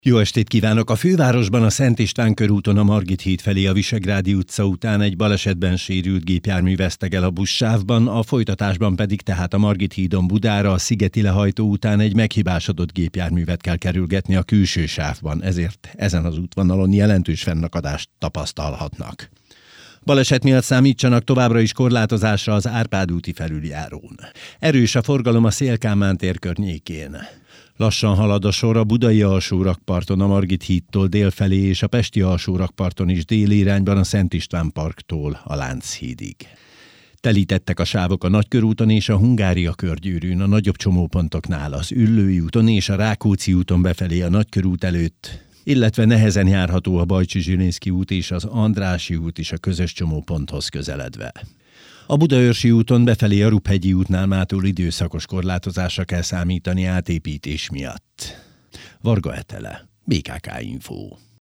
Jó estét kívánok! A fővárosban a Szent István körúton a Margit híd felé a Visegrádi utca után egy balesetben sérült gépjármű veszteg el a buszsávban, a folytatásban pedig tehát a Margit hídon Budára a Szigeti lehajtó után egy meghibásodott gépjárművet kell kerülgetni a külső sávban, ezért ezen az útvonalon jelentős fennakadást tapasztalhatnak. Baleset miatt számítsanak továbbra is korlátozásra az Árpád úti felüljárón. Erős a forgalom a Széll-Kálmán tér környékén. Lassan halad a sor a budai alsórakparton a Margit hídtól délfelé és a pesti alsórakparton is déli irányban a Szent István parktól a Lánchídig. Telítettek a sávok a Nagykörúton és a Hungária körgyűrűn, a nagyobb csomópontoknál, az Üllői úton és a Rákóczi úton befelé a Nagykörút előtt, illetve nehezen járható a Bajcsy-Zsilinszky út és az Andrássy út is a közös csomóponthoz közeledve. A Budaörsi úton befelé a Ruphegyi útnál mától időszakos korlátozásra kell számítani átépítés miatt. Varga Etele, BKK Info.